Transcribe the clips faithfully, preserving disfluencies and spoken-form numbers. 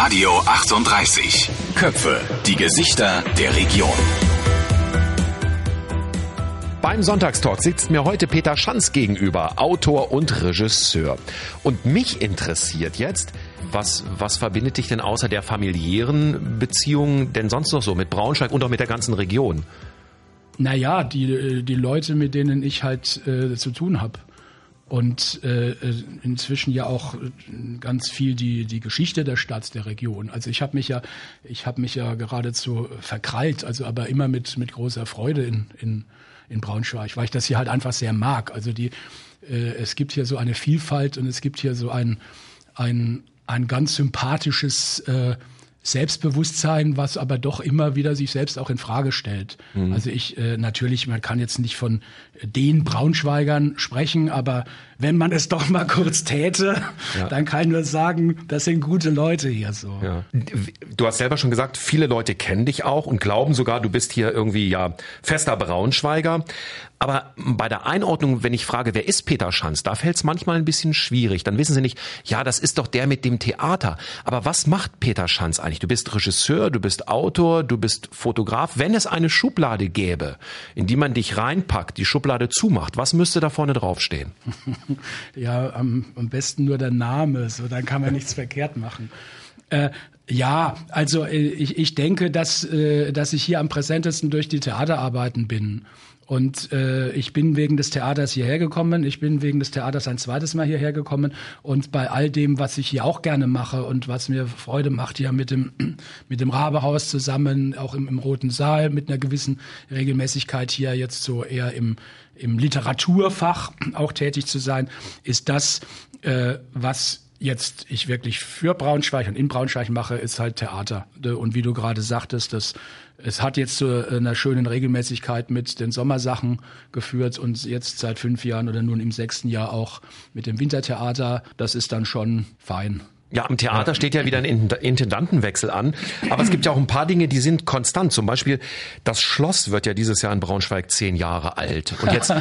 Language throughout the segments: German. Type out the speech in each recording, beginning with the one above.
Radio achtunddreißig. Köpfe, die Gesichter der Region. Beim Sonntagstalk sitzt mir heute Peter Schanz gegenüber, Autor und Regisseur. Und mich interessiert jetzt, was, was verbindet dich denn außer der familiären Beziehung denn sonst noch so mit Braunschweig und auch mit der ganzen Region? Naja, die, die Leute, mit denen ich halt äh, zu tun habe. Und äh, inzwischen ja auch ganz viel die die Geschichte der Stadt, der Region. Also ich habe mich ja ich habe mich ja geradezu verkrallt, also aber immer mit mit großer Freude in in in Braunschweig, weil ich das hier halt einfach sehr mag. Also die äh, es gibt hier so eine Vielfalt und es gibt hier so ein ein ein ganz sympathisches äh, Selbstbewusstsein, was aber doch immer wieder sich selbst auch in Frage stellt. Mhm. Also ich äh, natürlich, man kann jetzt nicht von den Braunschweigern sprechen, aber wenn man es doch mal kurz täte, ja. dann kann ich nur sagen, das sind gute Leute hier so. Ja. Du hast selber schon gesagt, viele Leute kennen dich auch und glauben sogar, du bist hier irgendwie ja fester Braunschweiger. Aber bei der Einordnung, wenn ich frage, wer ist Peter Schanz, da fällt es manchmal ein bisschen schwierig. Dann wissen sie nicht, ja, das ist doch der mit dem Theater. Aber was macht Peter Schanz eigentlich? Du bist Regisseur, du bist Autor, du bist Fotograf. Wenn es eine Schublade gäbe, in die man dich reinpackt, die Schublade zumacht, was müsste da vorne draufstehen? Ja, am, am besten nur der Name, so dann kann man nichts verkehrt machen. Äh, ja, also ich, ich denke, dass, äh, dass ich hier am präsentesten durch die Theaterarbeiten bin. Und äh, ich bin wegen des Theaters hierher gekommen. Ich bin wegen des Theaters ein zweites Mal hierher gekommen. Und bei all dem, was ich hier auch gerne mache und was mir Freude macht, hier mit dem mit dem Rabehaus zusammen, auch im, im Roten Saal, mit einer gewissen Regelmäßigkeit hier jetzt so eher im im Literaturfach auch tätig zu sein, ist das, äh, was jetzt ich wirklich für Braunschweig und in Braunschweig mache, ist halt Theater. Und wie du gerade sagtest, das, es hat jetzt zu einer schönen Regelmäßigkeit mit den Sommersachen geführt und jetzt seit fünf Jahren oder nun im sechsten Jahr auch mit dem Wintertheater. Das ist dann schon fein. Ja, am Theater steht ja wieder ein Intendantenwechsel an. Aber es gibt ja auch ein paar Dinge, die sind konstant. Zum Beispiel, das Schloss wird ja dieses Jahr in Braunschweig zehn Jahre alt. Und jetzt,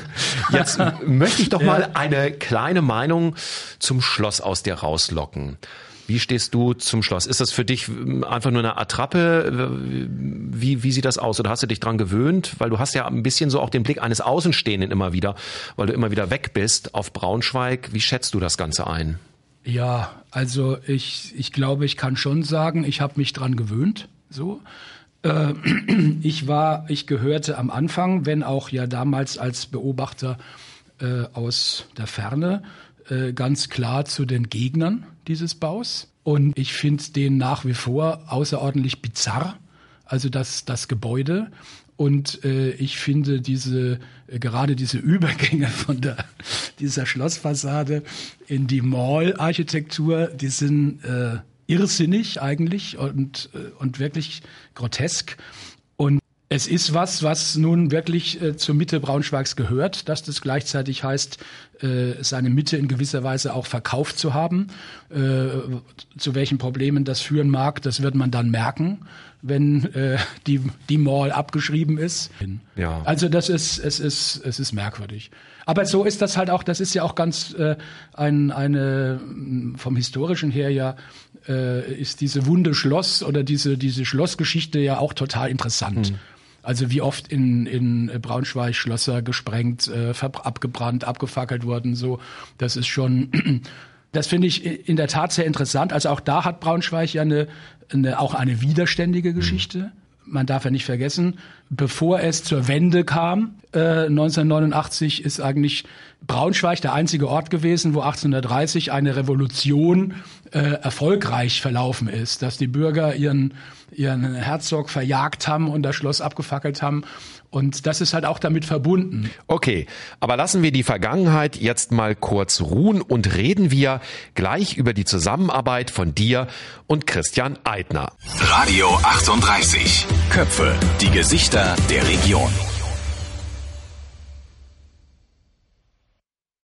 jetzt möchte ich doch mal eine kleine Meinung zum Schloss aus dir rauslocken. Wie stehst du zum Schloss? Ist das für dich einfach nur eine Attrappe? Wie, wie sieht das aus? Oder hast du dich dran gewöhnt? Weil du hast ja ein bisschen so auch den Blick eines Außenstehenden immer wieder, weil du immer wieder weg bist auf Braunschweig. Wie schätzt du das Ganze ein? Ja, also ich ich glaube, ich kann schon sagen, ich habe mich dran gewöhnt. So, äh, ich war, ich gehörte am Anfang, wenn auch ja damals als Beobachter äh, aus der Ferne, äh, ganz klar zu den Gegnern dieses Baus. Und ich finde den nach wie vor außerordentlich bizarr. Also das das Gebäude. Und äh, ich finde diese äh, gerade diese Übergänge von der dieser Schlossfassade in die Mall-Architektur, die sind äh, irrsinnig eigentlich und äh, und wirklich grotesk. Und es ist was, was nun wirklich äh, zur Mitte Braunschweigs gehört, dass das gleichzeitig heißt, äh, seine Mitte in gewisser Weise auch verkauft zu haben. Äh, zu welchen Problemen das führen mag, das wird man dann merken, wenn äh, die die Mall abgeschrieben ist. Ja. Also das ist es ist es ist merkwürdig. Aber so ist das halt auch. Das ist ja auch ganz äh, ein eine vom historischen her ja äh, ist diese Wunde Schloss oder diese diese Schlossgeschichte ja auch total interessant. Hm. Also wie oft in in Braunschweig Schlösser gesprengt, äh, abgebrannt, abgefackelt wurden. So, das ist schon. Das finde ich in der Tat sehr interessant. Also auch da hat Braunschweig ja eine, eine auch eine widerständige Geschichte. Man darf ja nicht vergessen, bevor es zur Wende kam, äh, neunzehnhundertneunundachtzig, ist eigentlich Braunschweig der einzige Ort gewesen, wo achtzehnhundertdreißig eine Revolution äh, erfolgreich verlaufen ist, dass die Bürger ihren ihren Herzog verjagt haben und das Schloss abgefackelt haben. Und das ist halt auch damit verbunden. Okay, aber lassen wir die Vergangenheit jetzt mal kurz ruhen und reden wir gleich über die Zusammenarbeit von dir und Christian Eitner. Radio achtunddreißig. Köpfe, die Gesichter der Region.